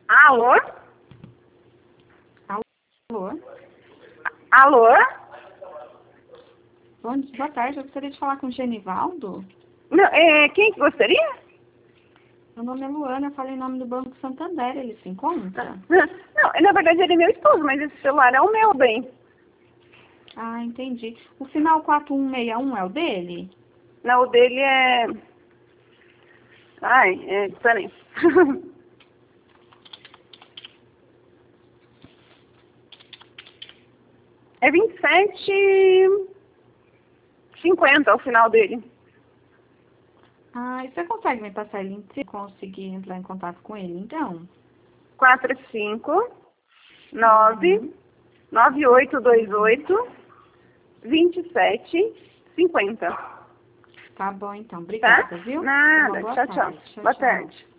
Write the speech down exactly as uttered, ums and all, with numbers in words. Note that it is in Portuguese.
Alô? Alô? Alô? Bom dia, boa tarde, eu gostaria de falar com o Genivaldo. Não, é, quem que gostaria? Meu nome é Luana, eu falo em nome do Banco Santander, ele se encontra? Não, na verdade ele é meu esposo, mas esse celular é o meu, bem. Ah, entendi. O final quatro um seis um é o dele? Não, o dele é... Ai, é... Peraí. É vinte e sete cinquenta o final dele. Ah, e você consegue me passar ele se conseguir entrar em contato com ele, então? quatro cinco nove nove oito dois oito vinte e sete cinquenta. Tá bom, então. Obrigada, Tá? viu? Uma Nada. boa Tchau, tchau. tarde. Tchau, Boa tchau. tarde.